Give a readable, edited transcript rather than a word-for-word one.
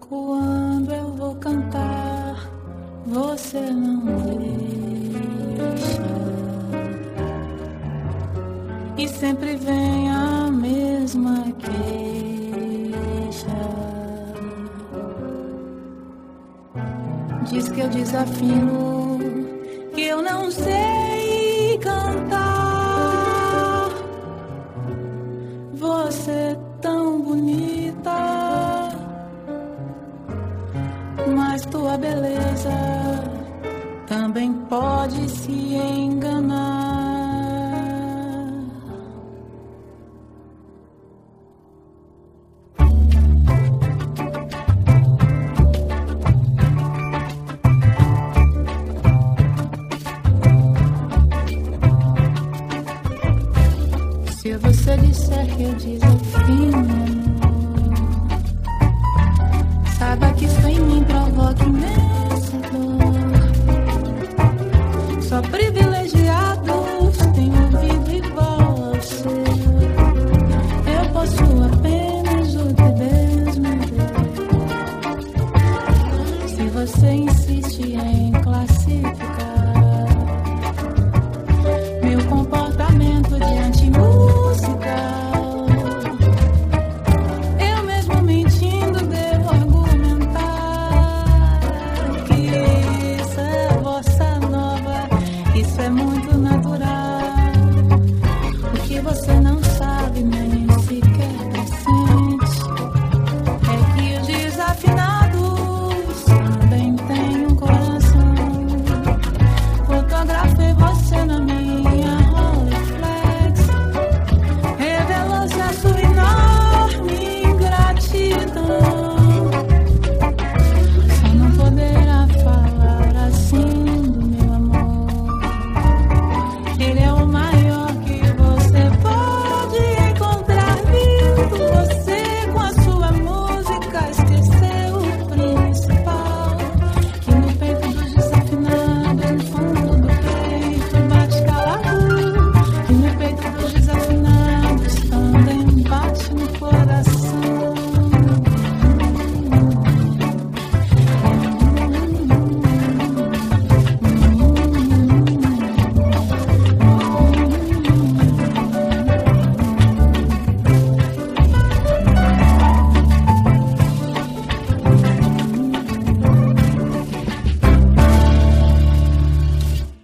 quando eu vou cantar, você não deixa. E sempre vem a mesma queixa. Diz que eu desafino, que eu não sei cantar. Você é tão bonita, mas tua beleza também pode se enganar. Se você disser que eu desafino, saiba que isso em mim provoca imensa dor. Só privilégio